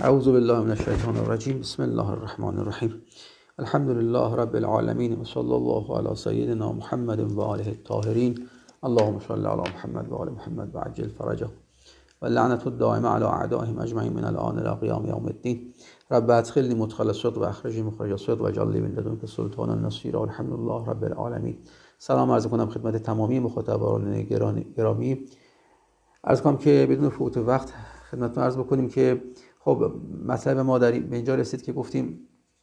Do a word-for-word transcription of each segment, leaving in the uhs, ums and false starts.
اعوذ بالله من الشیطان الرجیم. بسم الله الرحمن الرحیم. الحمد لله رب العالمین و صلی الله علی سیدنا محمد و آله الطاهرین. اللهم صل علی محمد و آل محمد و عجل فرجهم و لعنت الدائمه علی اعدائهم اجمعین من الان الى قیام یوم الدین. رب ادخلنی مدخل صدق و اخرجنی مخرج صدق و اجعل لی من لدنک سلطانا نصیرا. الحمد لله رب العالمین. سلام عرض کنم خدمت تمامی مخاطبان گرامی. عرض کنم که بدون فوت وقت خدمتتون عرض بکنیم که خب مطلب ما در به اینجا رسید که گفتیم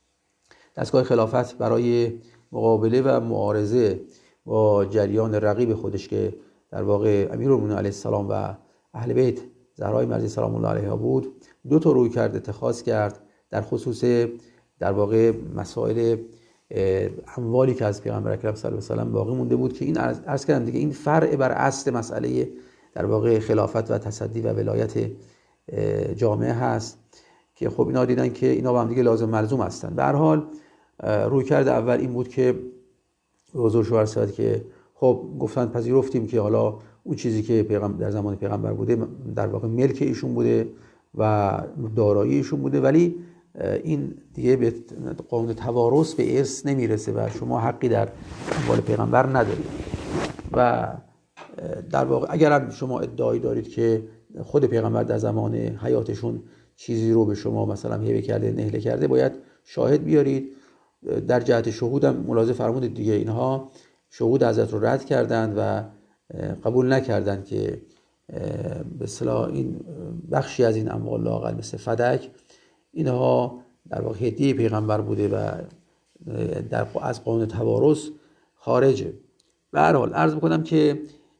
دستگاه خلافت برای مقابله و معارضه با جریان رقیب خودش که در واقع امیرالمومنین علیه السلام و اهل بیت زهرای مرضی سلام الله علیها بود، دو تا رویکرد اتخاذ کرد در خصوص در واقع مسائل اموالی که از پیغمبر اکرم صلی الله علیه و سلم باقی مونده بود که این عرض کردم دیگه این فرع بر اصل مسئله در واقع خلافت و تصدی و ولایت جامعه هست که خب اینا دیدن که اینا با هم دیگه لازم ملزوم هستن. به هر حال رویکرد اول این بود که حضور شو عرض که خب گفتن پذیرفتیم که حالا اون چیزی که پیغمبر در زمان پیغمبر بوده در واقع ملک ایشون بوده و دارایی ایشون بوده، ولی این دیگه به قانون توارث به ارث نمیرسه و شما حقی در اموال پیغمبر ندارید. و در واقع اگر شما ادعایی دارید که خود پیغمبر در زمان حیاتشون چیزی رو به شما مثلا هبه کرده نهله کرده، باید شاهد بیارید. در جهت شهود هم ملاحظه فرمودید دیگه، اینها شهود حضرت رو رد کردند و قبول نکردند که به اصطلاح این بخشی از این اموال لااقل مثل فدک اینها در واقع هدیه پیغمبر بوده و در از قانون توارث خارجه. به هر حال عرض بکنم که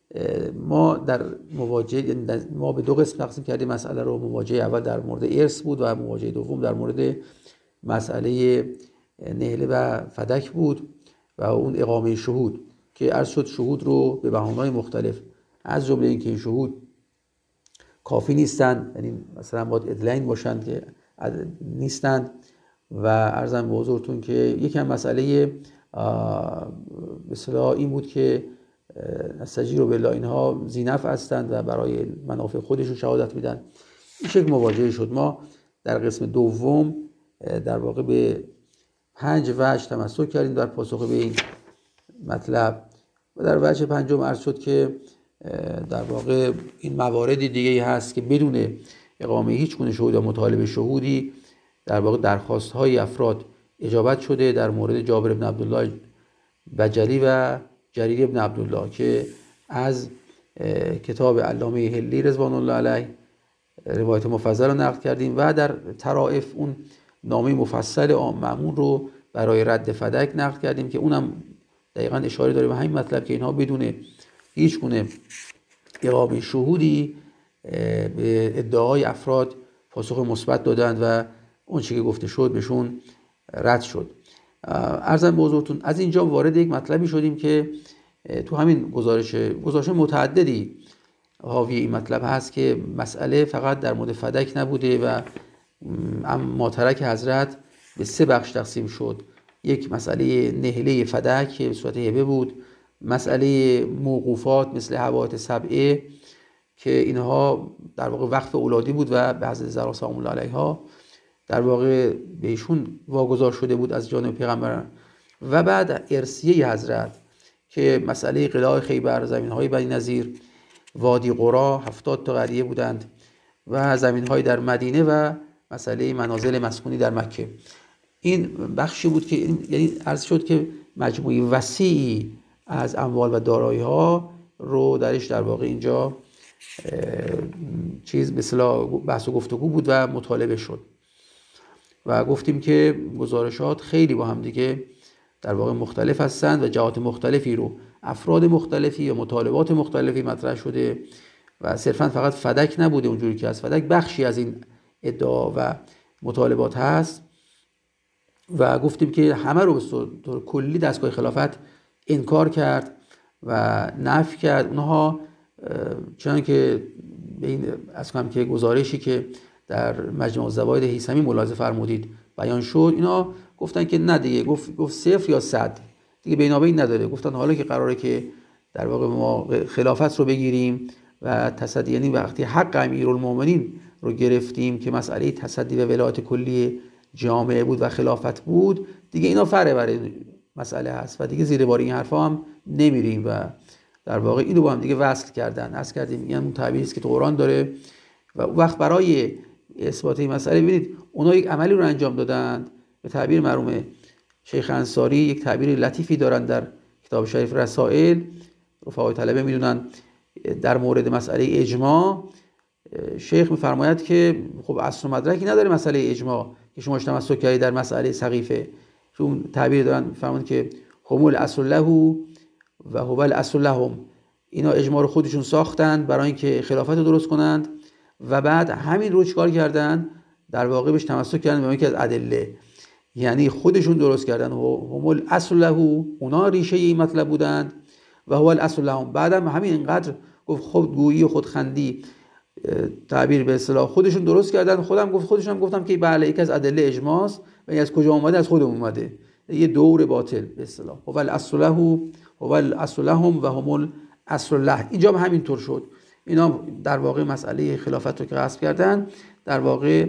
ما در مواجهه ما به دو قسم تقسیم کردیم مسئله رو. مواجهه اول در مورد ارث بود و مواجهه دوم در مورد مسئله نهله و فدک بود و اون اقامه شهود که عرض شد شهود رو به بهانه‌های مختلف، از جمله اینکه این شهود کافی نیستند، یعنی مثلا باید ادلین باشند که نیستند، و عرضم به حضورتون که یکم مسئله به اصطلاح این بود که استجیروا بالله اینها ذینفع هستند و برای منافع خودشون شهادت میدن. این شکل مواجهه شد. ما در قسم دوم در واقع به پنج وجه تمسک کردیم در پاسخ به این مطلب و در وجه پنجم عرض شد که در واقع این مواردی دیگه هست که بدون اقامه هیچ گونه شهود یا مطالبه شهودی در واقع درخواست های افراد اجابت شده. در مورد جابر بن عبدالله بجلی و جریر ابن عبدالله که از کتاب علامه هلی رضوان الله علیه روایت مفصل رو نقل کردیم و در طرائف اون نامه مفصل مأمون رو برای رد فدک نقل کردیم که اونم دقیقاً اشاره داره به همین مطلب که اینها بدون هیچ گونه اقامه شهودی به ادعای افراد پاسخ مثبت دادند و اون چیزی که گفته شد بهشون رد شد. عرضم به حضورتون از اینجا وارد یک مطلبی شدیم که تو همین گزارش گزارش متعددی حاوی این مطلب هست که مسئله فقط در مورد فدک نبوده و اما ترک حضرت به سه بخش تقسیم شد. یک مسئله نهله فدک که به صورت هبه بود، مسئله موقوفات مثل حوادث سبعه که اینها در واقع وقف اولادی بود و به حضرت زهرا سلام الله علیها در واقع بهشون واگذار شده بود از جانب پیغمبر، و بعد ارثیه حضرت که مسئله قلاع خیبر، زمین‌های بنی نضیر، وادی قرا، هفتاد تا قریه بودند و زمین‌های در مدینه و مسئله منازل مسکونی در مکه. این بخشی بود که یعنی عرض شد که مجموعی وسیعی از اموال و دارایی‌ها رو درش در واقع اینجا چیز به اصطلاح بحث و گفتگو بود و مطالبه شد و گفتیم که گزارشات خیلی با هم دیگه در واقع مختلف هستند و جهات مختلفی رو افراد مختلفی و مطالبات مختلفی مطرح شده و صرفا فقط فدک نبوده اونجوری که از فدک بخشی از این ادعا و مطالبات هست و گفتیم که همه رو به طور کلی دستگاه خلافت انکار کرد و نفی کرد. اونها چون که به این از کنم که گزارشی که در مجمع الزوائد هیثمی ملاحظه فرمودید بیان شد، اینا گفتن که نه دیگه، گفت گفت صفر یا صد دیگه بینابین نداره. گفتن حالا که قراره که در واقع ما خلافت رو بگیریم و تصدی، یعنی وقتی حق امیرالمومنین رو گرفتیم که مسئله تصدی و ولایت کلی جامعه بود و خلافت بود، دیگه اینا فرع برای مسئله هست و دیگه زیر بار این حرفا هم نمیریم و در واقع اینو با هم دیگه وصل کردن. عرض کردیم این هم تعبیری است که تو قرآن داره و وقت برای اثبات این مسئله ببینید اونا یک عملی رو انجام دادند، به تعبیر مرحوم شیخ انصاری یک تعبیر لطیفی دارن در کتاب شریف رسائل، رفقای طلبه میدونن، در مورد مسئله اجماع شیخ میفرماید که خب اصل و مدرکی نداره مسئله اجماع که شما تمسک کردید در مسئله سقیفه، چون تعبیر دارن میفرمایند که هم الاصل له و هو الاصل لهم، اینا اجماع رو خودشون ساختن برای اینکه خلافت رو درست کنند و بعد همین رو چیکار کردن؟ در واقع بهش تمسک کردن به یکی از ادله، یعنی خودشون درست کردن هم الاصل له، اونا ریشه این مطلب بودند و هو الاصل لهم. بعدم همین اینقدر گفت خودگویی و خودخندی تعبیر به اصطلاح خودشون درست کردن، خودم گفت خودشون هم گفتم که بله یکی از ادله اجماعست و از کجا اومده؟ از خودمون اومده، یه دور باطل به اصطلاح. هو الاصل له هو الاصل لهم و هم الاصل له. اینجا هم همینطور شد. اینا در واقع مسئله خلافت رو که غصب کردن در واقع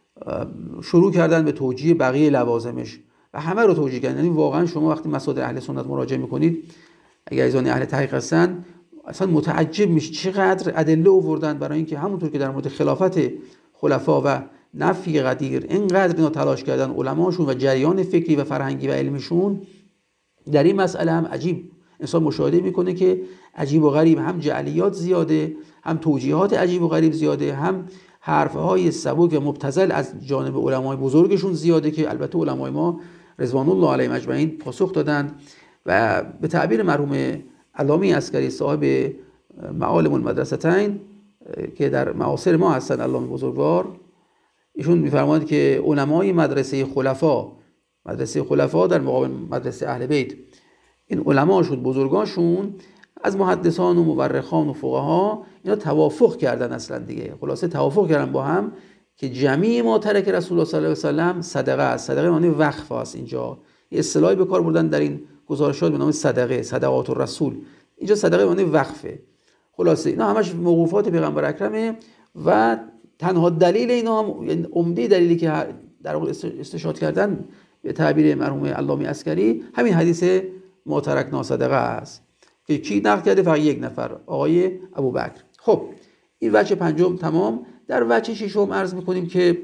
شروع کردن به توجیه بقیه لوازمش و همه رو توجیه کردن. یعنی واقعا شما وقتی مصادر اهل سنت مراجعه میکنید، اگر ایزانی اهل تحقیق هستن، اصلا متعجب میشه چقدر ادله آوردن برای اینکه همونطور که در مورد خلافت خلفا و نفی قدیر اینقدر اینا تلاش کردن علماشون و جریان فکری و فرهنگی و علمیشون، در این مسئله هم عجیب انسان مشاهده میکنه که عجیب و غریب هم جعلیات زیاده، هم توجیهات عجیب و غریب زیاده، هم حرفهای سبک و مبتذل از جانب علمای بزرگشون زیاده که البته علمای ما رضوان الله علیهم اجمعین پاسخ دادن و به تعبیر مرحوم علامه عسکری صاحب معالم المدرستین که در معاصر ما هستن، علامه بزرگوار، ایشون میفرمایند که علمای مدرسه خلفا، مدرسه خلفا در مقابل مدرسه اهل بیت، این علماشون بزرگاشون از محدثان و مورخان و فقها اینا توافق کردن، اصلا دیگه خلاصه توافق کردن با هم که جمیع ما ترک رسول الله صلی الله علیه و سلم صدقه است. صدقه معنی وقف است. اینجا یه اصطلاحی به کار بردن در این گزارشات به نام صدقه، صدقات الرسول. اینجا صدقه معنی وقفه. خلاصه اینا همش موقوفات پیغمبر اکرمه و تنها دلیل اینا هم، یعنی عمده دلیلی که در واقع استشهاد کردن به تعبیر مرحوم علامه عسکری همین حدیث ما ترکنا صدقه است که کی نقل کرده؟ فقط یک نفر، آقای ابوبکر. خب این وجه پنجم تمام. در وجه ششم عرض میکنیم که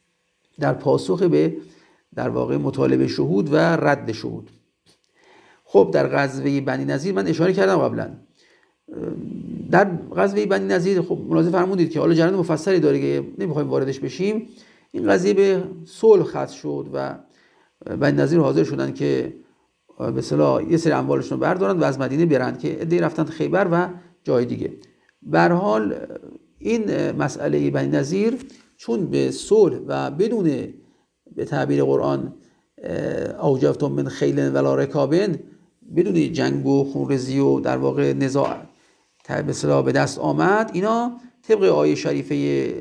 در پاسخ به در واقع مطالبه شهود و رد شهود. خب در غزوه بنی نضیر من اشاره کردم قبلا، در غزوه بنی نضیر خب ملاحظه فرمودید که حالا جریان مفصلی داره که نمیخوایم واردش بشیم. این قضیه به صلح ختم شد و بنی نضیر حاضر شدن که به اصطلاح یه سری اموالشون رو بردارن و از مدینه برند که عده‌ای رفتن خیبر و جای دیگه. به هر حال این مسئله بنی نضیر چون به صلح و بدون به تعبیر قرآن اوجفتم من خیل ولا رکابن، بدون جنگ و خونریزی و در واقع نزاع به اصطلاح به دست آمد، اینا طبق آیه شریفه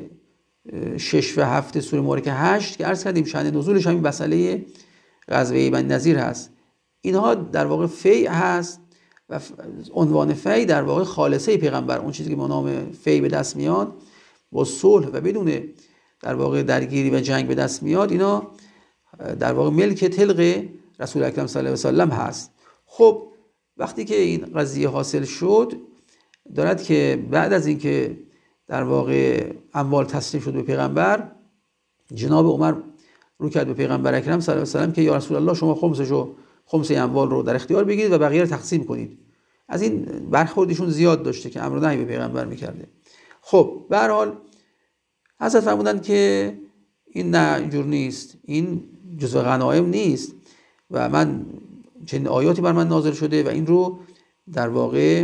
شش و هفت سوره مبارکه هشت که عرض کردیم شأن نزولش همین مسئله غزوه بنی نضیر هست، اینها در واقع فی هست و عنوان فی در واقع خالصه پیغمبر، اون چیزی که به نام فی به دست میاد با صلح و بدون در واقع درگیری و جنگ به دست میاد، اینا در واقع ملک طلق رسول اکرم صلی الله علیه و سلم هست. خب وقتی که این قضیه حاصل شد، دارد که بعد از اینکه در واقع اموال تسلیم شد به پیغمبر، جناب عمر رو کرد به پیغمبر اکرم صلی الله علیه و سلم که یا رسول الله شما خمسشو خمس اموال رو در اختیار بگیرید و بقیه رو تقسیم کنید. از این برخوردشون زیاد داشته که امر و نهی به پیغمبر میکرده. خب به هر حال حضرت فرمودن که این نه اینجور نیست، این جزء غنایم نیست و من چنین آیاتی بر من نازل شده و این رو در واقع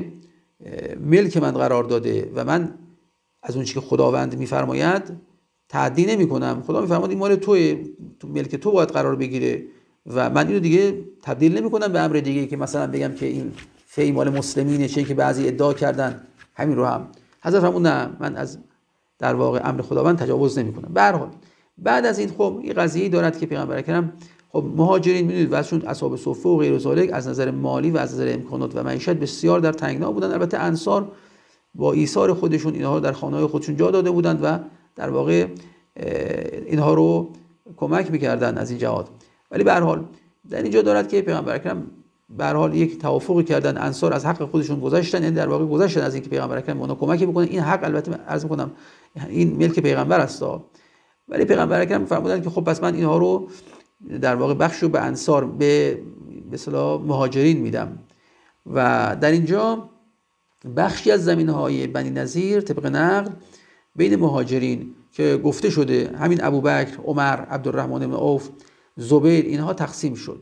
ملک من قرار داده و من از اون چیزی که خداوند میفرماید تعدی نمی کنم. خدا میفرماید این مال توئه، تو ملک تو باید قرار بگیره و من اینو دیگه تبدیل نمی کنم به امر دیگه که مثلا بگم که این فی مال مسلمینه، چه که بعضی ادعا کردن همین رو هم. حضرت فرمود نه، من از در واقع امر خداوند تجاوز نمی کنم. به هر حال بعد از این خب این قضیه دارد که پیغمبر اکرم خب مهاجرین میدونید واسهشون اصحاب صفه و غیر ذالک از نظر مالی و از نظر امکانات و معیشت بسیار در تنگنا بودن. البته انصار با ایثار خودشون اینها رو در خانه‌های خودشون جا داده بودند و در واقع اینها رو کمک میکردن از این جهات. ولی به هر حال در اینجا دارد که پیغمبر اکرم به هر حال یک توافقی کردن، انصار از حق خودشون گذاشتن، یعنی در واقع گذاشتن از اینکه پیغمبر اکرم اونا کمکی بکنه. این حق البته عرض میکنم این ملک پیغمبر است، ولی پیغمبر اکرم فرمودن که خب پس من اینها رو در واقع بخش رو به انصار، به به اصطلاح مهاجرین میدم. و در اینجا بخشی از زمینهای بنی نضیر طبق نقل بین مهاجرین که گفته شده همین ابوبکر، عمر، عبدالرحمن بن عوف، زبیر، اینها تقسیم شد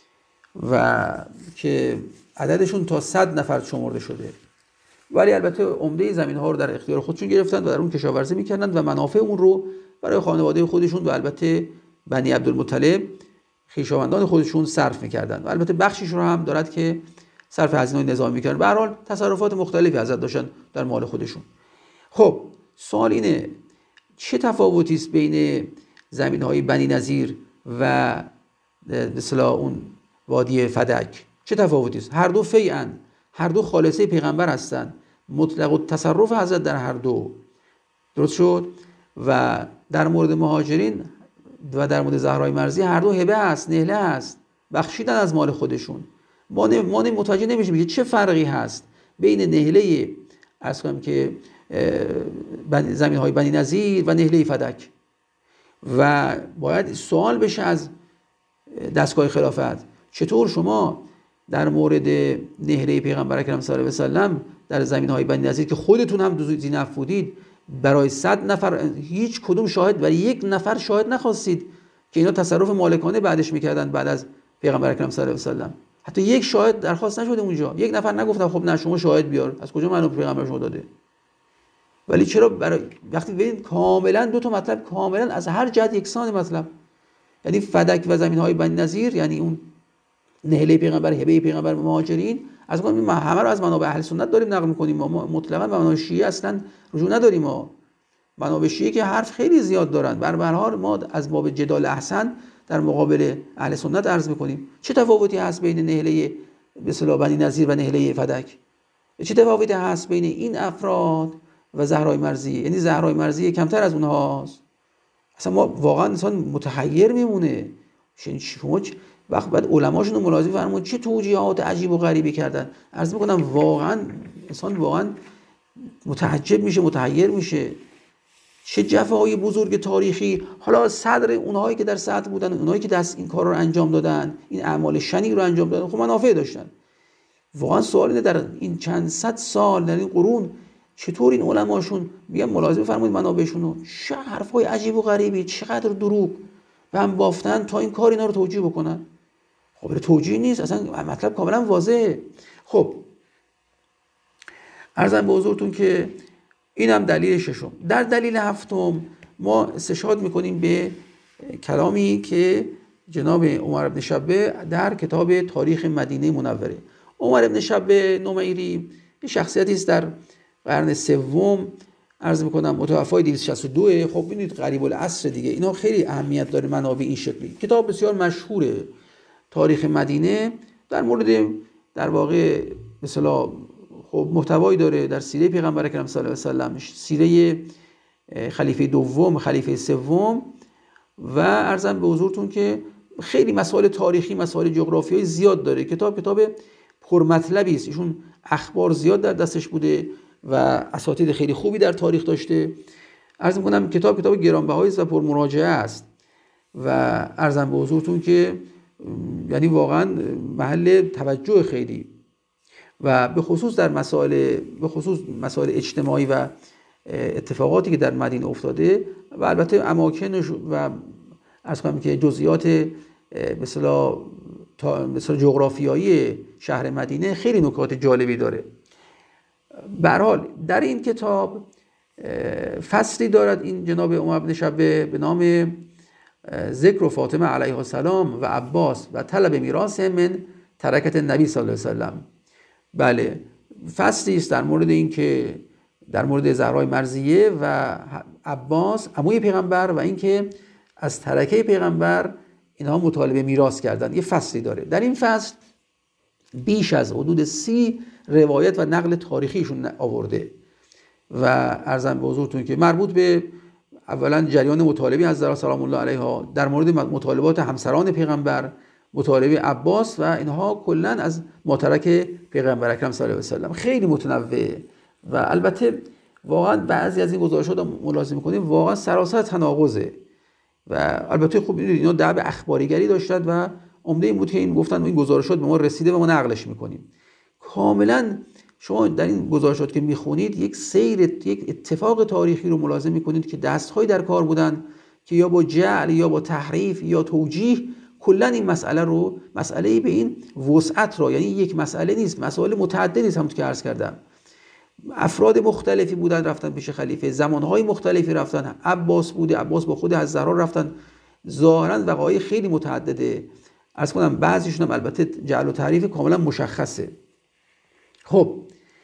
و که عددشون تا صد نفر شمرده شده. ولی البته عمده زمینها رو در اختیار خودشون گرفتن و در اون کشاورزی میکردن و منافع اون رو برای خانواده خودشون و البته بنی عبدالمطلب خویشاوندان خودشون صرف میکردن و البته بخشیش رو هم دارد که صرف هزینه‌های نظامی میکردن. به هر حال تصرفات مختلفی ازت داشتن در مال خودشون. خب سوال اینه چه تفاوتی است بین زمینهای بنی نضیر و به اصطلاح اون وادی فدک؟ چه تفاوتی است؟ هر دو فیعن، هر دو خالصه پیغمبر هستند، مطلق التصرف حضرت در هر دو. درست شد؟ و در مورد مهاجرین و در مورد زهرای مرضی هر دو هبه است، نهله است، بخشیدن از مال خودشون. ما ما متوجه نمیشیم که چه فرقی هست بین نهله عرض کنم که زمینهای بنی نضیر و نهله فدک. و باید سوال بشه از دستگاه خلافت چطور شما در مورد نهله پیغمبر اکرم صلی الله علیه و سلم در زمینهای بنی نضیر که خودتون هم ذینفع بودید برای صد نفر هیچ کدوم شاهد، برای یک نفر شاهد نخواستید که اینا تصرف مالکانه بعدش میکردن بعد از پیغمبر اکرم صلی الله علیه و سلم؟ حتی یک شاهد درخواست نشده اونجا، یک نفر نگفتن خب نه شما شاهد بیار، از کجا معلوم پیغمبر شما داده؟ ولی چرا برای وقتی ببینید کاملا دو تا مطلب کاملا از هر جهت یکسان مطلب، یعنی فدک و زمینهای بنی نضیر، یعنی اون نهله پیغمبر، هبه پیغمبر، مهاجرین، از ما همه رو از منابع اهل سنت داریم نقل می‌کنیم، ما مطلقاً به منابع شیعه اصلا رجوع نداریم. ما منابع شیعه که حرف خیلی زیاد دارن، بر هر ما از باب جدال احسن در مقابل اهل سنت عرض می‌کنیم. چه تفاوتی هست بین نهله به اصطلاح بنی نضیر و نهله فدک؟ چه تفاوتی هست بین این افراد و زهرای مرضی؟ یعنی زهرای مرضی کمتر از اونهاست. اصلا ما واقعا انسان متحیر میمونه. شما وقت بعد علماشون رو ملاحظه فرمون چه توجیهات عجیب و غریبی کردن. عرض میکنم واقعا انسان واقعا متعجب میشه، متحیر میشه. چه جفاهای بزرگ تاریخی. حالا صدر اونهایی که در صدر بودن، اونهایی که دست این کار رو انجام دادن، این اعمال شنیع رو انجام دادن، خب منافع داشتن. واقعا سوال اینه در این چند صد سال، در این قرون، چطور این علماشون میگن ملاحظه فرمایید منابعشون رو، چه حرفای عجیب و غریبی، چقدر دروغ به هم بافتن تا این کار اینا رو توجیه بکنن. خب توجیه نیست، اصلا مطلب کاملا واضحه. خب عرضم به حضورتون که اینم دلیل ششم. در دلیل هفتم ما استشهاد میکنیم به کلامی که جناب عمر بن شبه در کتاب تاریخ مدینه منوره. عمر بن شبه نمیری یه شخصیتی است در قرن سوم، عرض میکنم متوفای دویست و شصت و دو. خب ببینید قریب العصر دیگه، اینا خیلی اهمیت داره منابع این شکلی. کتاب بسیار مشهوره تاریخ مدینه، در مورد در واقع مثلا خب محتوایی داره در سیره پیغمبر اکرم صلی الله علیه و سلم، سیره خلیفه دوم، خلیفه سوم، و عرضم به حضورتون که خیلی مسائل تاریخی، مسائل جغرافیایی زیاد داره. کتاب کتاب پرمطلبی است، ایشون اخبار زیاد در دستش بوده و اساتید خیلی خوبی در تاریخ داشته. عرض می‌کنم کتاب کتاب گرانبهایی است و پرمراجعه است و عرضم به حضورتون که یعنی واقعا محل توجه خیلی، و به خصوص در مسائل به خصوص مسائل اجتماعی و اتفاقاتی که در مدینه افتاده و البته اماکن و عرض کنم که جزئیات به اصطلاح مثلا جغرافیایی شهر مدینه خیلی نکات جالبی داره. به هر حال در این کتاب فصلی دارد این جناب عمر بن شبه به نام ذکر فاطمه علیها السلام و عباس و طلب میراث من ترکت نبی صلی الله علیه و سلم. بله، فصلی است در مورد این که در مورد زهرای مرضیه و عباس عموی پیغمبر و اینکه از ترکه پیغمبر اینها مطالبه میراث کردن. یه فصلی داره. در این فصل بیش از حدود سی روایت و نقل تاریخیشون آورده و عرضم به حضورتون که مربوط به اولا جریان مطالبه از زهرا سلام الله علیها در مورد مطالبات همسران پیغمبر، مطالبه عباس و اینها کلا از ماترک پیغمبر اکرم صلی الله علیه و سلم خیلی متنوعه و البته واقعا بعضی از این گزارشات رو ملاحظه می‌کنیم واقعا سراسر تناقضه و البته خب اینا دعو اخباریگری داشتن و عمده این بود که این گفتن این گزارشات به ما رسیده و ما نقلش می‌کنیم. کاملا شما در این گزارشات که میخونید یک سیر، یک اتفاق تاریخی رو ملاحظه میکنید که دست‌های در کار بودن که یا با جعل یا با تحریف یا توجیه کلا این مسئله رو، مسئله به این وسعت رو، یعنی یک مسئله نیست، مسائل متعددی است همونطور که عرض کردم. افراد مختلفی بودن رفتن پیش خلیفه، زمانهای مختلفی رفتن، عباس بوده، عباس با خود از زهرا رفتن، ظاهرا وقایع خیلی متعدده. عرض کنم بعضیشون هم البته جعل و تحریف کاملا مشخصه. خب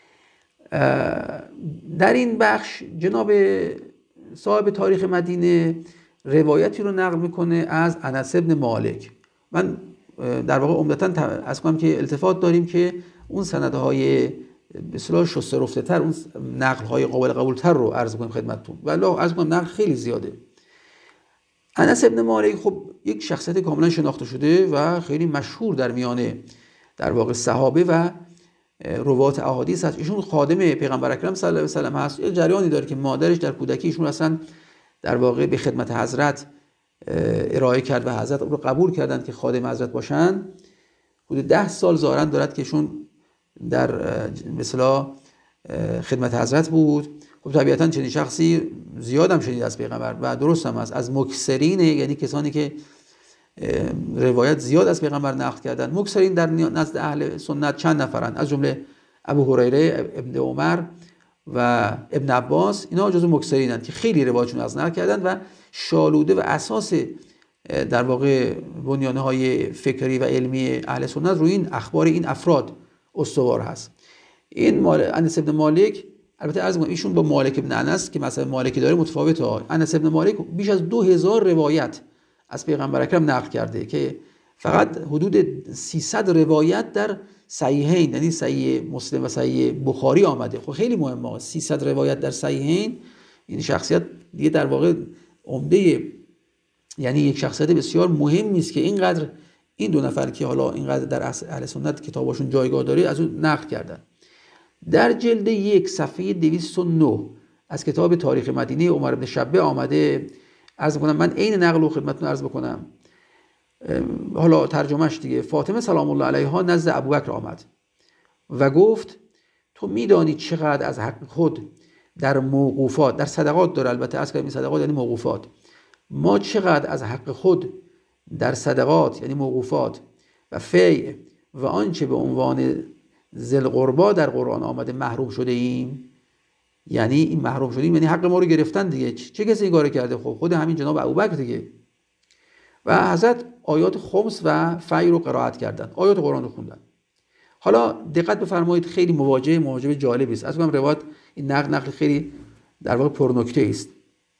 در این بخش جناب صاحب تاریخ مدینه روایتی رو نقل میکنه از انس بن مالک. من در واقع عمدتاً از کنم که التفات داریم که اون سندهای به اصطلاح شسته رفته تر، اون نقل های قابل قبول تر رو عرض کنیم خدمتتون، ولی عرض کنم نقل خیلی زیاده. انس بن مالک خب یک شخصیت کاملا شناخته شده و خیلی مشهور در میانه در واقع صحابه و روات احادیث هست. ایشون خادم پیغمبر اکرم صلی الله علیه و سلم هست. یه جریانی داره که مادرش در کودکی ایشون اصلا در واقع به خدمت حضرت ارائه کرد و حضرت رو قبول کردند که خادم حضرت باشن. حدود ده سال ظاهرا دارد که ایشون در مثلا خدمت حضرت بود. خب طبیعتا چنین شخصی زیاد هم شنید از پیغمبر و درست هم است، از مکثرین، یعنی کسانی که روایت زیاد از پیغمبر نقل کردن. مکثرین در نزد اهل سنت چند نفرن، از جمله ابو هریره، ابن عمر و ابن عباس، اینا جزو مکثرینن که خیلی روایتشون از نقل کردن و شالوده و اساس در واقع بنیانه های فکری و علمی اهل سنت روی این اخبار این افراد استوار هست. این مال انس بن مالک، البته عرض می‌کنم ایشون با مالک بن انس که مثلا مالکی داره متفاوته ها. انس بن مالک بیش از دو هزار روایت از پیغمبر اکرم نقل کرده که فقط حدود سیصد روایت در صحیحین، یعنی صحیح مسلم و صحیح بخاری آمده. خب خیلی مهمه، سیصد روایت در صحیحین، این شخصیت دیگه در واقع عمده، یعنی یک شخصیت بسیار مهمی است که اینقدر این دو نفر که حالا اینقدر در اهل سنت کتاباشون جایگاه داره از اون نقل کردن. در جلد یک صفحه دویست و نه از کتاب تاریخ مدینه عمر بن شبه آمده. عرض بکنم من عین نقل و خدمتتون عرض بکنم، حالا ترجمهش دیگه. فاطمه سلام الله علیها نزد ابوبکر آمد و گفت تو میدانی چقدر از حق خود در موقوفات، در صدقات داره البته، عرض کردم صدقات یعنی موقوفات، ما چقدر از حق خود در صدقات یعنی موقوفات و فیع و آنچه به عنوان ذل قربا در قرآن آمده محروم شده ایم. یعنی این محروم شدیم یعنی حق ما رو گرفتن دیگه. چه کسی این کارو کرده؟ خب خود همین جناب ابوبکر دیگه. و حضرت آیات خمس و فی رو قرائت کردن، آیات قرآن رو خوندن. حالا دقت بفرمایید، خیلی مواجهه مواجهه جالبی است. از من روایت این نقل نقل خیلی در واقع پرنکته است.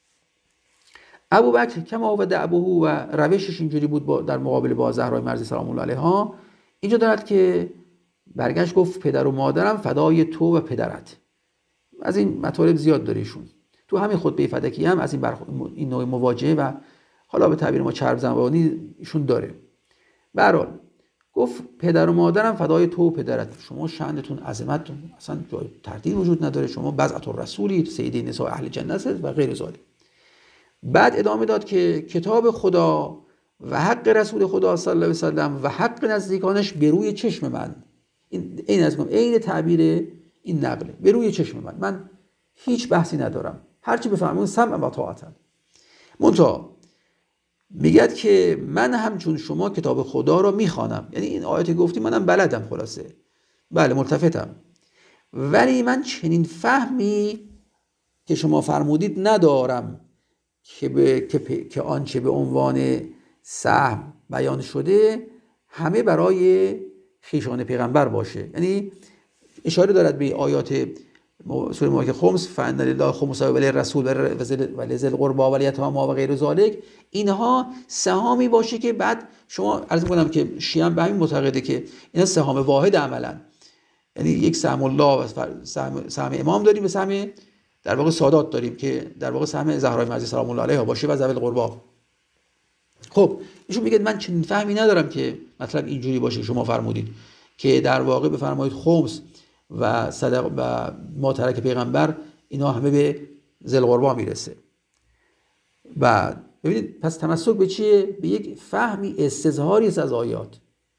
ابوبکر کما و دعبه و روشش اینجوری بود با در مقابل با زهرا مرضی سلام الله علیها، اینجا دارد که برگشت گفت پدر و مادرم فدای تو و پدرت. از این مطالب زیاد داره ایشون. تو همین خطبه فدکی هم از این برخ... این نوع مواجهه و حالا به تعبیر ما چرب زبانی ایشون داره. به هر حال گفت پدر و مادرم فدای تو و پدرت، شما شأنتون عظمتتون اصلا جای تردید وجود نداره، شما بضعة الرسولید، سیده نساء اهل جنت و غیر ذالک. بعد ادامه داد که کتاب خدا و حق رسول خدا صلی الله علیه و سلم و حق نزدیکانش به روی چشم من، این این از من عین تعبیر این نقله، به روی چشم من، من هیچ بحثی ندارم، هرچی بفهمون سمع و طاعت. منتها میگد که من همچون شما کتاب خدا را میخوانم، یعنی این آیاتی گفتی منم بلدم، خلاصه بله ملتفتم، ولی من چنین فهمی که شما فرمودید ندارم که به که, که آنچه به عنوان سهم بیان شده همه برای خویشان پیغمبر باشه. یعنی اشاره دارد به آیات سوره مبارکه خمس، فان لله خمس و للرسول و لذی القربى و الیتامی و غیر ذالک، اینها سهامی باشه که بعد شما عرض می‌کنم که شیعه به همین معتقده که اینا سهام واحد عملا، یعنی یک سهم الله و سهم, سهم امام داریم و سهم در واقع سادات داریم که در واقع سهم زهرای مرضی سلام الله علیها باشه و ذوی القربا. خب ایشون میگه من چنین فهمی ندارم که مطلب اینجوری باشه. شما فرمودید که در واقع بفرمایید خمس و صدق و ما ترک پیغمبر اینا همه به ذی القربا میرسه. بعد ببینید پس تمسک به چیه؟ به یک فهمی استظهاری از آیات.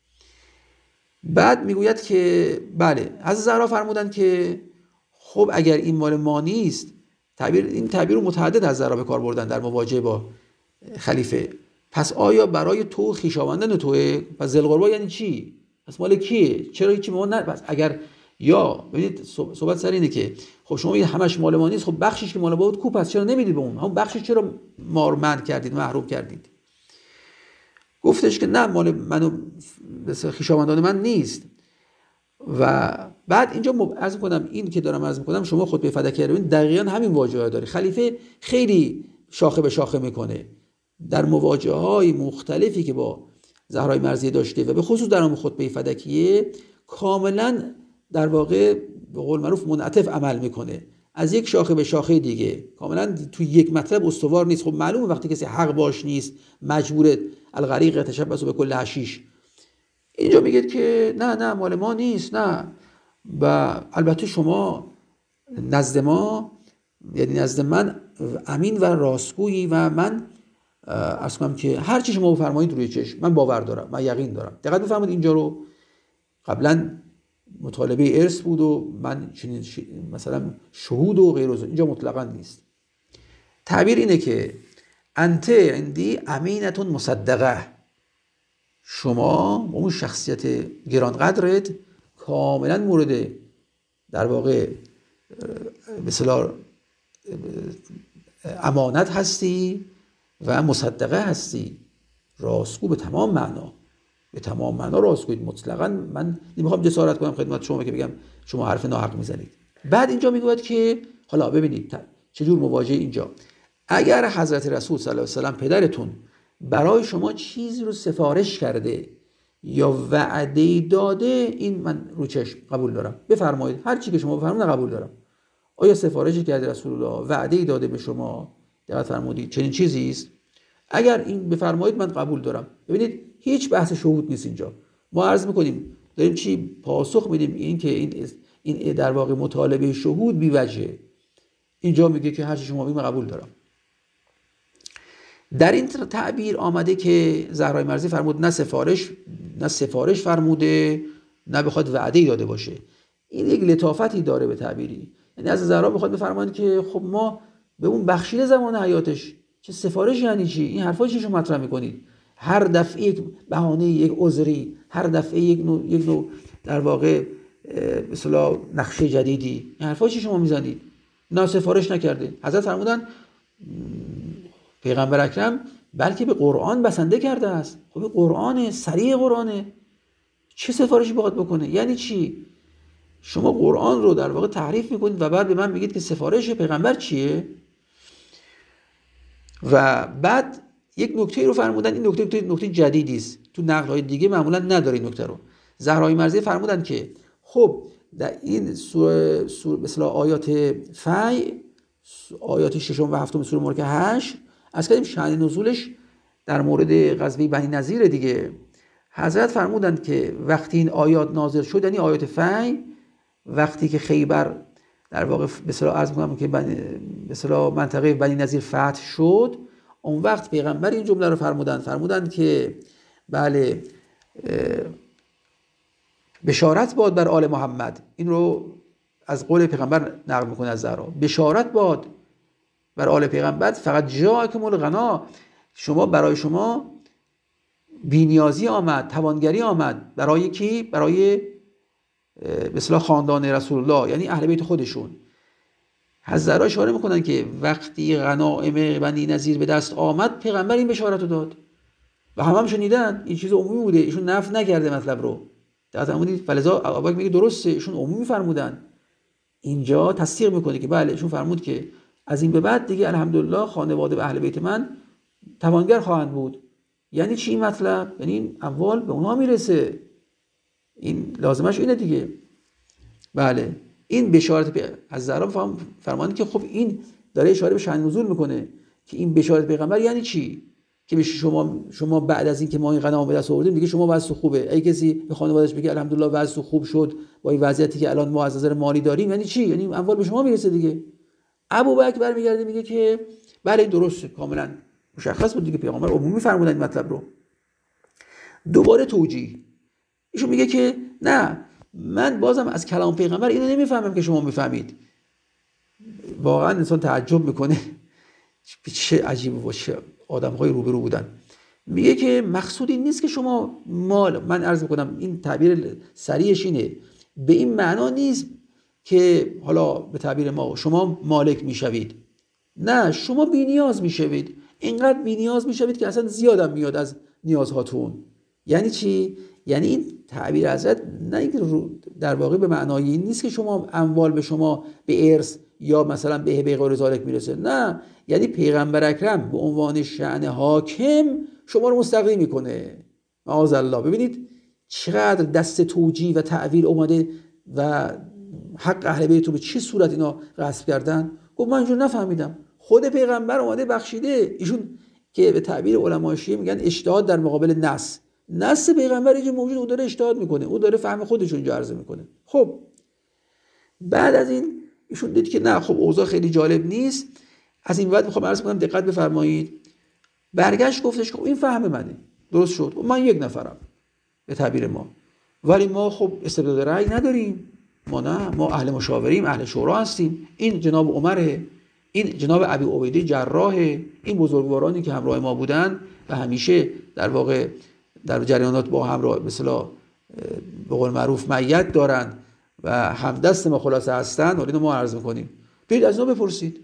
بعد میگوید که بله از زهرا فرمودن که خب اگر این مال ما نیست، تعبیر این تعبیر رو متعدد از زهرا به کار بردن در مواجهه با خلیفه، پس آیا برای تو خویشاوندان توئه؟ پس ذی القربا یعنی چی؟ پس مال کیه؟ چرا هیچی ما نه؟ پس اگر یا ببینید صحبت سر اینه که خب شما میگید همش مال ما نیست، خب بخشش که مال ما بود کو، پس چرا نمیدید به اون؟ همون بخشش چرا ما رو منع کردید، محروم کردید؟ گفتش که نه مال منو خویشاوندان من نیست. و بعد اینجا عرض می‌کنم این که دارم عرض می‌کنم شما خود به فدکه رو دقیقاً همین واژه‌ها داره. خلیفه خیلی شاخه به شاخه میکنه در مواجهه‌های مختلفی که با زهرای مرضیه داشته و به خصوص در خطبه فدکیه کاملاً در واقع به قول معروف منعطف عمل میکنه از یک شاخه به شاخه دیگه، کاملا تو یک مطلب استوار نیست. خب معلومه وقتی کسی حق باش نیست مجبور الغریق تشبث به کل حشیش. اینجا میگه که نه نه مال ما نیست، نه و البته شما نزد ما یعنی نزد من امین و راستگویی و من عرض کنم که هر چی شما بفرمایید روی چشم من باور دارم، من یقین دارم. دقت بفرمایید اینجا رو قبلا مطالبه ارث بود و من چنین ش... مثلا شهود و غیر از اینجا مطلقاً نیست. تعبیر اینه که انت عندی امینتون مصدقه، شما با اون شخصیت گرانقدرت کاملا مورد در واقع به اصطلاح امانت هستی و مصدقه هستی، راستگو به تمام معنا، به تمام معنا راستگویید. مطلقاً من نمیخوام جسارت کنم خدمت شما که بگم شما حرف ناحق میزنید. بعد اینجا میگوید که حالا ببینید چجور مواجهه اینجا، اگر حضرت رسول صلی الله علیه و سلم پدرتون برای شما چیزی رو سفارش کرده یا وعده داده، این من رو چشم قبول دارم، بفرمایید هر چی که شما بفرمایید قبول دارم. آیا سفارشی کرده رسول الله، وعده داده به شما، دقت فرمودید چنین چیزی است؟ اگر این بفرمایید من قبول دارم. ببینید هیچ بحث شهود نیست اینجا، ما عرض میکنیم داریم چی پاسخ میدیم، این که این این در واقع مطالبه شهود بی وجه. اینجا میگه که هر چی شما بگید قبول دارم. در این تعبیر آمده که زهرای مرضی فرمود نه سفارش نه سفارش فرموده نه بخواد وعده داده باشه. این یک لطافتی داره به تعبیری، یعنی از زهرا بخواد بفرمایید که خب ما به اون بخشیده زمان حیاتش، چه سفارش یعنی چی؟ این حرفا چی شما مطرح میکنید؟ هر دفعه یک بهانه، یک عذری، هر دفعه یک نوع یک نوع در واقع به اصطلاح نقشه جدیدی، این حرفا چی شما میزنید؟ نه سفارش نکرده. حضرت فرمودن پیغمبر اکرم بلکه به قرآن بسنده کرده است. خب قرآن صریح قرآنه، چه سفارشی بخواد بکنه؟ یعنی چی؟ شما قرآن رو در واقع تحریف میکنید و بعد به من میگید که سفارش پیغمبر چیه؟ و بعد یک نکته رو فرمودن، این نکته نکته جدیدی است، تو نقل‌های دیگه معمولا نداره این نکته رو. زهرای مرضیه فرمودن که خب در این سوره سوره به اصطلاح آیات فی، آیات ششم و هفتم سوره مبارکه هشت، از کردیم شأن نزولش در مورد غزوه بنی نضیر دیگه. حضرت فرمودند که وقتی این آیات نازل شد، یعنی آیات فی، وقتی که خیبر در واقع به اصطلاح عرض می‌کنم که به اصطلاح منطقه بنی نضیر فتح شد، اون وقت پیغمبر این جمله رو فرمودند فرمودند که بله بشارت باد بر آل محمد. این رو از قول پیغمبر نقل میکنه از زهرا، بشارت باد بر آل پیغمبر، فقط جاءکم الغنا، شما برای شما بی‌نیازی آمد، توانگری آمد. برای کی؟ برای به اصطلاح خاندان رسول الله، یعنی اهل بیت خودشون. از زهرا اشاره میکنن که وقتی غنایم بنی نضیر به دست آمد، پیغمبر این بشارت رو داد و همه هم شنیدن. این چیز عمومی بوده، ایشون نفی نکرده مطلب رو. دقت فرمودید؟ فلذا ابوبکر میگه درسته، ایشون عمومی فرمودن. اینجا تصدیق میکنه که بله ایشون فرمود که از این به بعد دیگه الحمدلله خانواده و اهل بیت من توانگر خواهند بود. یعنی چی این مطلب؟ یعنی این اموال به اونها میرسه، این لازمش اینه دیگه. بله این بشارت از زهرا فرمانه که خب این داره اشاره به شأن نزول میکنه که این بشارت پیغمبر یعنی چی؟ که به شما شما بعد از این که ما این غنم به دست آوردیم دیگه شما وضع خوبه. ای کسی به خانواده‌اش بگه الحمدلله وضع خوب شد با این وضعیتی که الان ما از نظر مالی داریم، یعنی چی؟ یعنی اموال به شما میرسه دیگه. ابوبکر برمیگرده میگه که بله درسته، کاملا مشخص بود دیگه، پیغمبر عمومی فرمودن این مطلب رو. دوباره توجیه ایشون میگه که نه، من بازم از کلام پیغمبر اینو نمیفهمم که شما میفهمید. واقعا انسان تعجب میکنه چه عجیب و چه آدم‌های روبرو بودن. میگه که مقصود این نیست که شما مال، من عرض میکنم این تعبیر سریعش اینه، به این معنا نیست که حالا به تعبیر ما شما مالک میشوید، نه، شما بی نیاز میشوید، اینقدر بی نیاز میشوید که اصلا زیادم میاد از نیازهاتون. یعنی چی؟ یعنی این تعبیر حضرت نه در واقع به معنای این نیست که شما اموال به شما به ارث یا مثلا به به غیر ذالک میرسه، نه، یعنی پیغمبر اکرم به عنوان شأن حاکم شما رو مستقیم میکنه. معاذ الله. ببینید چقدر دست توجیه و تعویل اومده و حق اهل بیت رو به چه صورت اینا غصب کردن. گفت من اینجور نفهمیدم، خود پیغمبر اومده بخشیده. ایشون که به تعبیر علمای شیعه میگن اجتهاد در مقابل نص، نص پیغمبر اینجا موجود، او داره اجتهاد میکنه، او داره فهم خودش اینجا عرضه میکنه. خب بعد از این ایشون دید که نه، خب اوضاع خیلی جالب نیست. از این بعد میخوام عرض کنم دقت بفرمایید. برگشت گفتش خب این فهم منه، درست شد، من یک نفرم به تعبیر ما، ولی ما خب استبداد رأی نداریم، ما نه، ما اهل مشاوریم، اهل شورا هستیم. این جناب عمره، این جناب ابی عبیده جراحه، این بزرگوارانی که همراه ما بودن و همیشه در واقع در جریانات با همراه مثلا به قول معروف میت دارن و همدست ما خلاصه هستن، ولی ما عرض میکنیم برید از اینا بپرسید.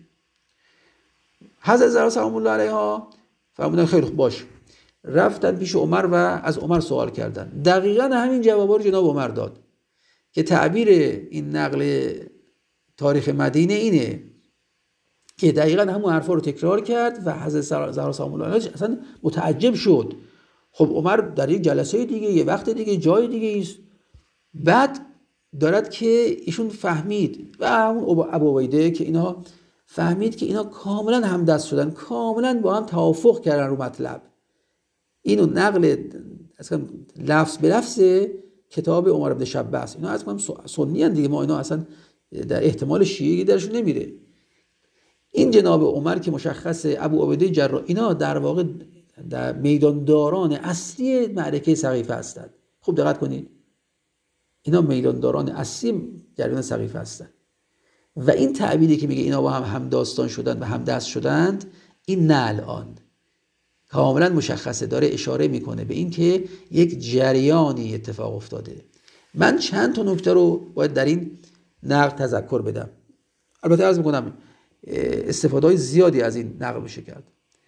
حضرت زهرا سلام الله علیها فرمودن خیلی خوب باش. رفتن پیش عمر و از عمر سوال کردن. دقیقاً همین جوابا رو جناب عمر داد که تعبیر این نقل تاریخ مدینه اینه که دقیقاً همون حرفا رو تکرار کرد و حضرت زهرا سلام الله علیها اصلا متعجب شد. خب عمر در یک جلسه دیگه، یه وقت دیگه، جای دیگه است. بعد دارد که ایشون فهمید و همون ابو عبیده که اینا فهمید که اینا کاملا همدست شدن، کاملا با هم توافق کردن رو مطلب. اینو نقل اصلا لفظ به لفظ کتاب عمر بن شبس، اینا اصلا سنی ان دیگه، ما اینا اصلا در احتمال شیعی درشون نمیره. این جناب عمر که مشخص ابو عبیده جراح، اینا در واقع در میدانداران اصلی معرکه سقیفه هستند. خوب دقت کنید، اینا میدانداران اصلی جریان سقیفه هستند و این تعبیری که میگه اینا با هم همداستان شدند و همدست شدند، این نه الان کاملا مشخصه، داره اشاره میکنه به این که یک جریانی اتفاق افتاده. من چند تا نکته رو باید در این نقل تذکر بدم. البته عرض میکنم استفاده زیادی از این نقل بشه کرد.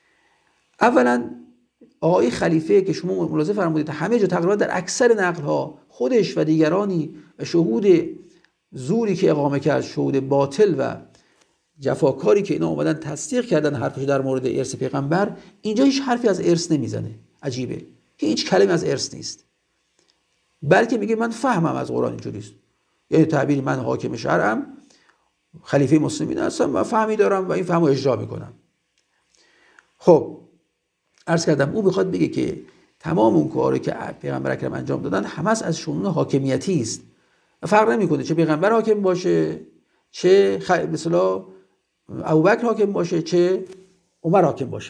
اولا آقای خلیفه که شما ملاحظه فرمودید همه جا تقریبا در اکثر نقل‌ها خودش و دیگرانی و شهود زوری که اقامه کرد، شهود باطل و جفاکاری که اینا اومدن تصدیق کردن حرفش در مورد ارث پیغمبر، اینجا هیچ حرفی از ارث نمیزنه. عجیبه، هیچ کلمه از ارث نیست، بلکه میگه من فهمم از قرآن اینجوریست، یعنی تعبیر من حاکم شرعم، خلیفه مسلمین هستم و فهمی دارم و این فهمو اجرا میکنم. خب عرض کردم او بخواد بگه که تمام اون کاری که پیغمبر اکرم انجام دادن همه از شؤون حاکمیتی است، فرق نمیکنه چه پیغمبر حاکم باشه، چه خ... مثلا ابوبکر حاکم باشه، چه عمر حاکم باشه.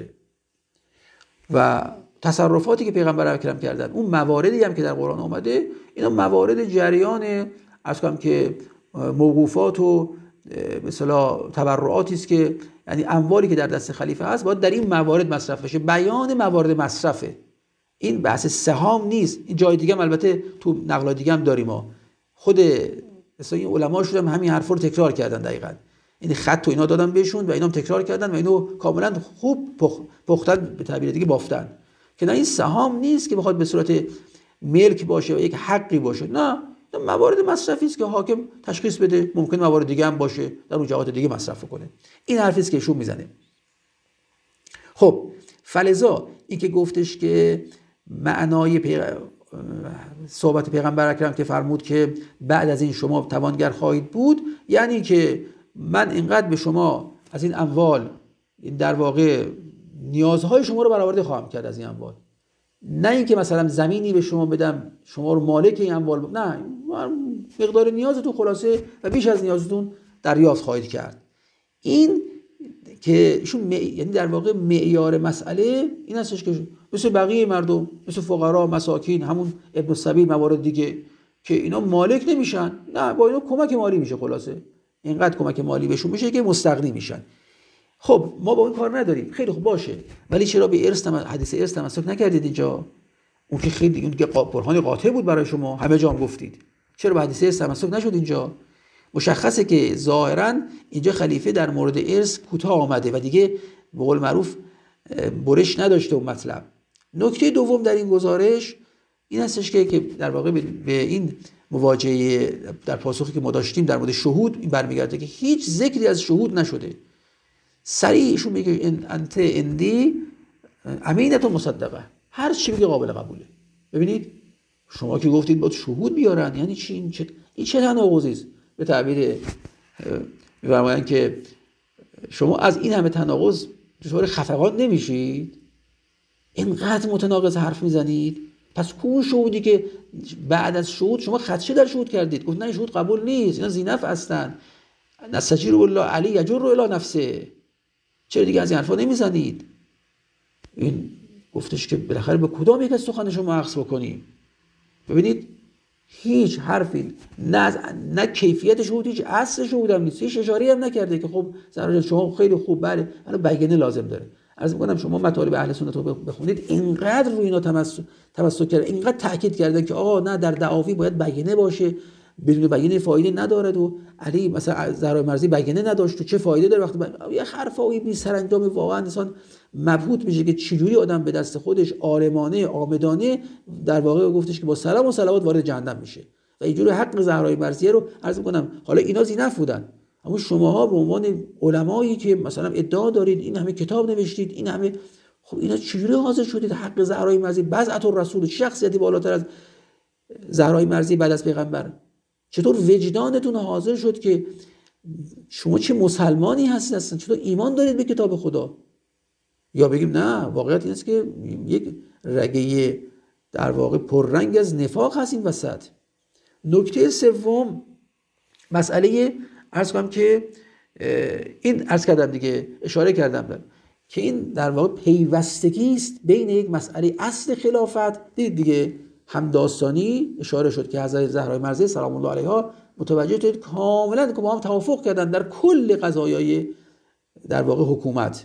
و تصرفاتی که پیغمبر اکرم کردن، اون مواردی هم که در قرآن اومده، اینا موارد جریان از کنم که موقوفات و مثلا تبرعاتی است که یعنی اموالی که در دست خلیفه هست باید در این موارد مصرف بشه. بیان موارد مصرفه، این بحث سهام نیست. این جای دیگه هم البته تو نقل دیگه هم داریم، ما خود مثلا این علما شدن همین حرفا رو تکرار کردن، دقیقاً این خط و اینا دادن بهشون و اینا هم تکرار کردن و اینو کاملا خوب پختن، به تعبیر دیگه بافتن که نه این سهام نیست که بخواد به صورت ملک باشه و یک حقی باشه، نه، موارد مصرفی است که حاکم تشخیص بده، ممکن موارد دیگه هم باشه در اون جهات دیگه مصرف کنه. این حرفی است که ایشون میزنه. خب فلذا این که گفتش که معنای صحبت پیغمبر اکرم که فرمود که بعد از این شما توانگر خواهید بود، یعنی که من اینقدر به شما از این اموال در واقع نیازهای شما رو برآورده خواهم کرد از این اموال، نه اینکه مثلا زمینی به شما بدم شما رو مالک این اموال ب... نه، مقدار نیازتون خلاصه و بیش از نیازتون دریافت خواهید کرد. این که ایشون م... یعنی در واقع معیار مسئله این هستش که مثل بقیه مردم، مثل فقرا، مساکین، همون ابن السبیل، موارد دیگه که اینا مالک نمیشن، نه، با اینا کمک مالی میشه، خلاصه اینقدر کمک مالی بهشون میشه که مستغنی میشن. خب ما با این کار نداریم، خیلی خوب باشه، ولی چرا به ارث تم... حدیث ارث تمسک نکردید اینجا؟ اون که خیلی اون که برهان قاطع بود برای شما، همه جا هم گفتید، چرا به حدیث ارث تمسک نشد اینجا؟ مشخصه که ظاهرا اینجا خلیفه در مورد ارث کوتاه آمده و دیگه به قول معروف برش نداشته اون مطلب. نکته دوم در این گزارش این هستش که که در واقع به این مواجهه در پاسخی که ما داشتیم در مورد شهود این برمیگرده که هیچ ذکری از شهود نشده. سریع ایشون میگه انت اندی امینت و مصدقه، هر چی بگه قابل قبوله. ببینید شما که گفتید باید شهود بیارن، یعنی چی؟ این چه این چه تناقضی است؟ به تعبیر می‌فرمایند که شما از این همه تناقض دچار خفقان نمیشید؟ اینقدر متناقض حرف میزنید؟ پس کو شهودی که بعد از شهود شما خدشه در شهود کردید؟ گفت نه شهود قبول نیست، اینا زینف هستن، نستجیر بالله علی یجر الی نفسه، چرا دیگه از این حرفا نمیزنید؟ این گفتش که بالاخره به کدام یک از سخن شما عکس بکنیم؟ ببینید هیچ حرفی نه نه کیفیت شهود، هیچ اصل شهود هم نیست، هیچ اشاره‌ای هم نکرده که خب زرا شما خیلی خوب بله الان بیانیه لازم داره. عرض می‌کنم شما مطالب اهل سنت رو بخونید، اینقدر روی اینا تمسک تمسک کرده، اینقدر تاکید کردن که آقا نه در دعاوی باید بیانیه باشه، بدون بیانیه فایده نداره و علی مثلا زهرا مرزی بیانیه نداشت و چه فایده داره وقتی با... یه حرفایی بی سرانجام واقعا انسان مبهوت میشه که چجوری آدم به دست خودش عالمانه عامدانه در واقع گفتش که با سلام و صلوات وارد جهنم میشه و اینجوری حق زهرا مرزی رو عرض می‌کنم. حالا اینا زینف بودن، اما شماها به عنوان علمایی که مثلا ادعا دارید این همه کتاب نوشتید، این همه، خب اینا چجوری حاضر شدید حق زهرا مرزی بضعت الرسول، شخصیتی بالاتر از زهرا مرزی بعد از پیغمبر، چطور وجدانتون حاضر شد که شما چه مسلمانی هستید اصلا، چطور ایمان دارید به کتاب خدا؟ یا بگیم نه واقعیت این است که یک رگه در واقع پررنگ از نفاق هست این وسط. نکته سوم مسئله عرض کنم که این عرض کردم دیگه اشاره کردم دارم. که این در واقع پیوستگی است بین یک مسئله اصل خلافت، دید دیگه همداستانی اشاره شد که حضرت زهرا مرزی سلام الله علیها متوجه شد کاملا که با هم توافق کردن در کل قضایای در واقع حکومت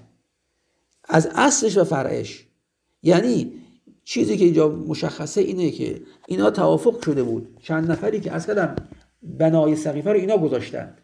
از اصلش و فرعش. یعنی چیزی که اینجا مشخصه اینه که اینا توافق شده بود، چند نفری که از کردم بنای سقیفه رو اینا گذاشتن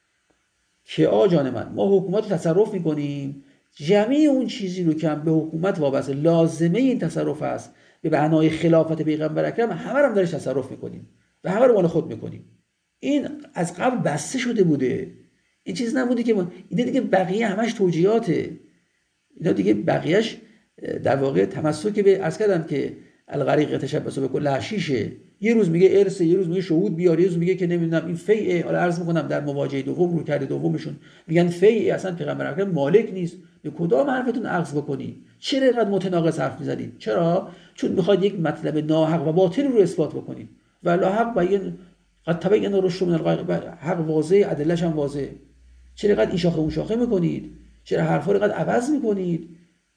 که آ جان من ما حکومت رو تصرف میکنیم، جمعی اون چیزی رو که هم به حکومت وابسته لازمه این تصرف هست به بنای خلافت پیغمبر اکرم همه رو هم درش تصرف میکنیم و همه رو مال خود میکنیم. این از قبل بسته شده بوده، این چیز نبوده که ما اینا دیگه بقیه همش توجیهاته، اینا دیگه بقیهش در واقع تمسک به عرض کردم که الغریق تشبث بکل حشیشه، یه روز میگه ارث، یه روز میگه شهود بیار، یه روز میگه که نمیدونم این فیعه. حالا عرض میکنم در مواجهه دوم رو کرده دومشون میگن فیعه، اصلا پیغمبر اکرم مالک نیست. به کدام حرفتون عکس بکنی؟ چرا اینقدر متناقض حرف میزنید؟ چرا؟ چون میخواد یک مطلب ناحق و باطل رو اثبات بکنید و لا حق بیان قد تبین الرشد من الغی، حق واضحه، ادله‌ش هم واضحه. چرا اینقدر این شاخه اون شاخه میکنید؟ چرا حرفا رو اینقدر عوض میکنید؟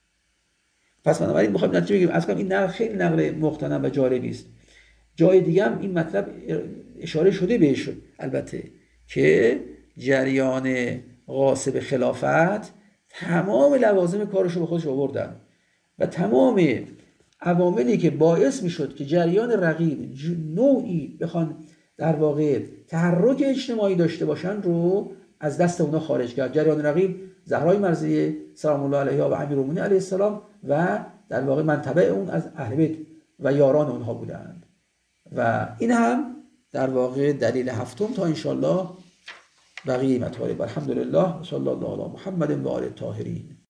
پس بنابراین میخوایم نتیجه بگیریم. اصلا این نقل خیلی نقل مقتنم و جالبی است. جای دیگه هم این مطلب اشاره شده بهش البته که جریان غاصب خلافت تمام لوازم کارش رو به خودش آوردن و تمام عواملی که باعث میشد که جریان رقیب نوعی بخوان در واقع تحرک اجتماعی داشته باشن رو از دست اونا خارج کرد. جریان رقیب زهرای مرضیه سلام الله علیها و امیرالمومنین علیه السلام و در واقع منتبع اون از اهل بیت و یاران اونها بودند. و این هم در واقع دلیل هفتم تا انشالله بقیه مطالب. الحمدلله صلی الله علی محمد و آل الطاهرین.